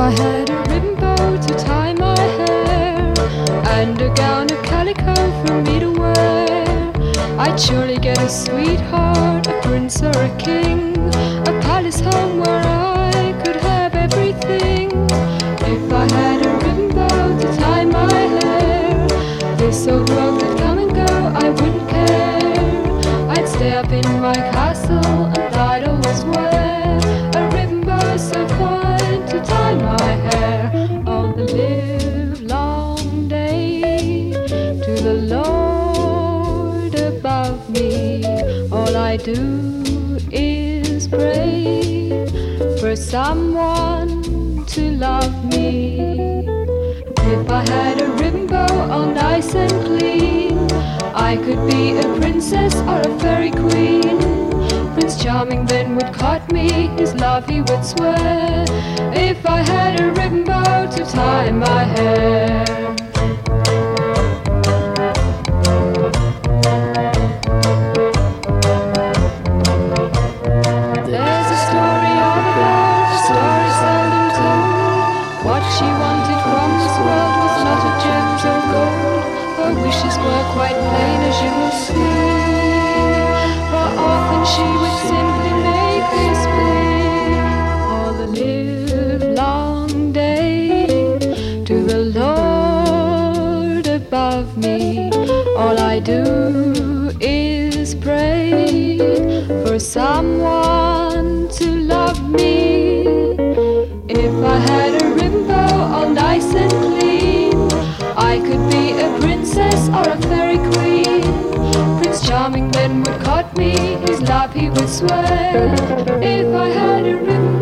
I had a ribbon bow to tie my hair and a gown of calico for me to wear, I'd surely get a sweetheart, a prince or a king, a palace home where I could have everything. If I had a ribbon bow to tie my hair, this old world would come and go, I wouldn't care. I'd stay up in my castle and I'd always wear a ribbon bow so fine to tie my hair on the live long day. To the Lord above me, all I do is pray for someone to love me. If I had a ribbon bow all nice and clean, I could be a princess or a fairy queen. Prince Charming then would court me, his love he would swear, if I had a ribbon bow to tie my hair. There's a story of a girl, a story seldom told. What she wanted from this world was not of gems or gold. Her wishes were quite plain, as you will see, for often she would simply make this plea all the live long day. To the Lord above me, all I do is pray for someone to love me. If I had a ribbon bow all nice and clean, I could be a princess or a fairy queen. Prince Charming then would court me, his love he would swear, if I had a ribbon